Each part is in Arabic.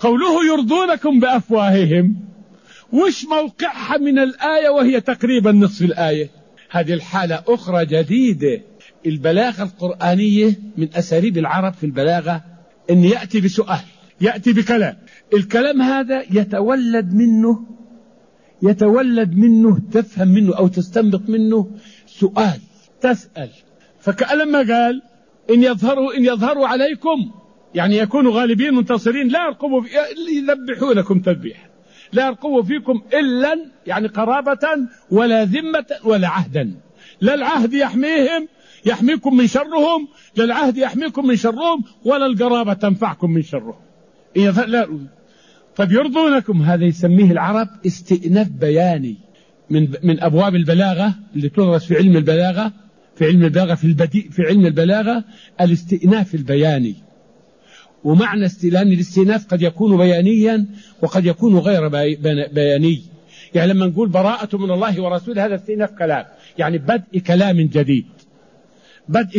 قوله يرضونكم بأفواههم وش موقعها من الآية وهي تقريبا نصف الآية؟ هذه الحالة أخرى جديدة. البلاغة القرآنية من أساليب العرب في البلاغة أن يأتي بسؤال، يأتي بكلام، الكلام هذا يتولد منه تفهم منه أو تستنبط منه سؤال، تسأل. فكأنما قال إن يظهروا عليكم يعني يكونوا غالبين منتصرين لا يرقبوا يذبحونكم تذبيحا، لا يرقبوا فيكم إلا يعني قرابة ولا ذمة ولا عهدا، لا العهد يحميكم من شرهم، لا العهد يحميكم من شرهم، ولا القرابة تنفعكم من شرهم. لا. طب يرضونكم هذا يسميه العرب استئناف بياني من أبواب البلاغة اللي تدرس في علم البلاغة، في علم البلاغة الاستئناف البياني. ومعنى الاستئناف قد يكون بيانيا وقد يكون غير بياني. يعني لما نقول براءة من الله ورسوله هذا استئناف كلام، يعني بدء كلام جديد، بدء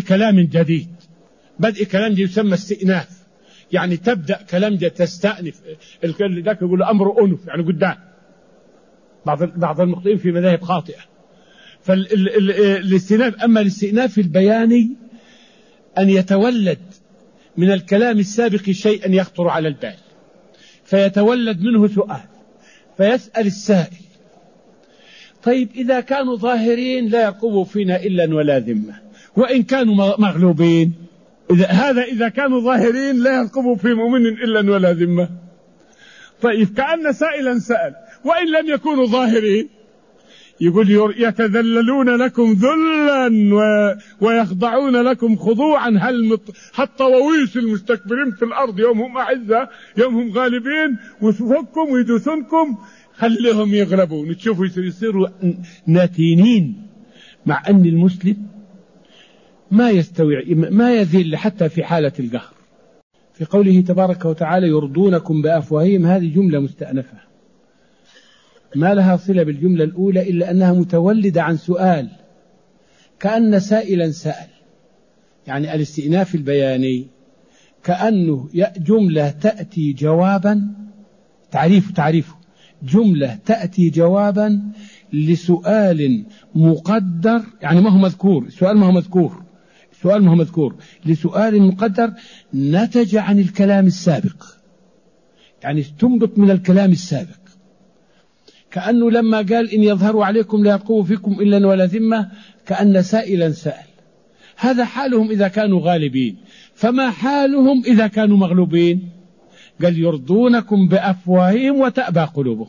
كلام يسمى استئناف. يعني تبدأ كلام تستأنف، ذاك يقول أمر أنف يعني قدام. بعض المخطئين في مذاهب خاطئة. فالاستئناف، أما الاستئناف البياني أن يتولد من الكلام السابق شيئا يخطر على البال فيتولد منه سؤال، فيسأل السائل طيب إذا كانوا ظاهرين لا يرقبوا فينا إلا ولا ذمة، وإن كانوا مغلوبين، إذا كانوا ظاهرين لا يرقبوا في مؤمن إلا ولا ذمة. طيب كأن سائلا سأل وإن لم يكونوا ظاهرين، يقول يتذللون لكم ذلا ويخضعون لكم خضوعا، الطواويس المستكبرين في الأرض يوم هم أعزة يوم هم غالبين ويفكم ويدوسونكم، خليهم يغلبون. تشوفوا يصيروا ناتينين، مع أن المسلم ما يستوعب ما يذل حتى في حالة القهر. في قوله تبارك وتعالى يرضونكم بأفواههم، هذه جملة مستأنفة ما لها صلة بالجملة الأولى إلا أنها متولدة عن سؤال، كأن سائلا سأل. يعني الاستئناف البياني كأنه جملة تأتي جوابا، تعريفه جملة تأتي جوابا لسؤال مقدر، يعني ما هو مذكور، السؤال ما هو مذكور لسؤال مقدر نتج عن الكلام السابق، يعني استنبط من الكلام السابق. كأنه لما قال إن يظهروا عليكم لا يرقبوا فيكم إلا ولا ذمة، كأن سائلا سأل. هذا حالهم إذا كانوا غالبين، فما حالهم إذا كانوا مغلوبين؟ قال يرضونكم بأفواههم وتأبى قلوبهم.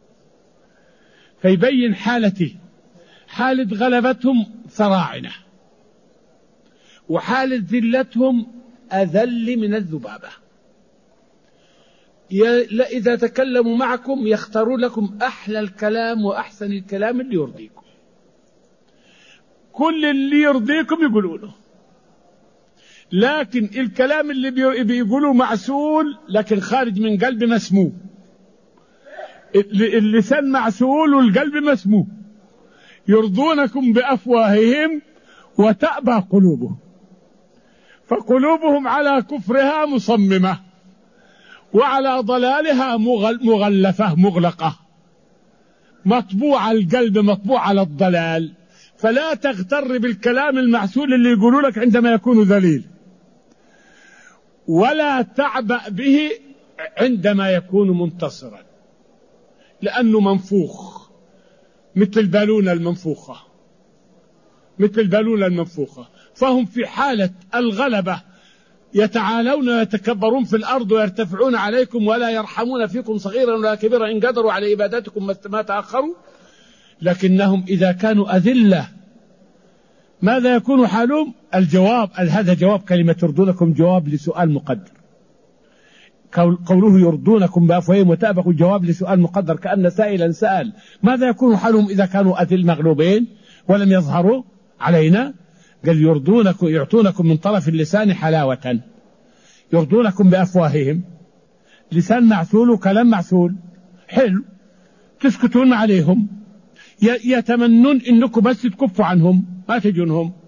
فيبين حالة غلبتهم فراعنة، وحالة ذلتهم أذل من الذبابة. إذا تكلموا معكم يختارون لكم أحلى الكلام وأحسن الكلام اللي يرضيكم، كل اللي يرضيكم يقولونه، لكن الكلام اللي بيقولوا معسول لكن خارج من قلب مسموم، اللسان معسول والقلب مسموم. يرضونكم بأفواههم وتأبى قلوبهم، فقلوبهم على كفرها مصممة وعلى ضلالها مغلفة مغلقة، مطبوع القلب مطبوع على الضلال. فلا تغتر بالكلام المعسول اللي يقولوا لك عندما يكون ذليل، ولا تعبأ به عندما يكون منتصرا، لأنه منفوخ مثل البالونة المنفوخة. فهم في حالة الغلبة يتعالون ويتكبرون في الأرض ويرتفعون عليكم ولا يرحمون فيكم صغيرا ولا كبيرا إن قدروا على إبادتكم ما تأخروا. لكنهم إذا كانوا أذلة ماذا يكون حالهم؟ الجواب، هذا جواب كلمة يرضونكم جواب لسؤال مقدر. قوله يرضونكم بأفواههم وتأبى جواب لسؤال مقدر، كأن سائلا سأل ماذا يكون حالهم إذا كانوا أذل مغلوبين ولم يظهروا علينا؟ قال يعطونكم من طرف اللسان حلاوة، يرضونكم بأفواههم، لسان معسول وكلام معسول حلو، تسكتون عليهم، يتمنون إنكم بس تكفوا عنهم ما تجونهم.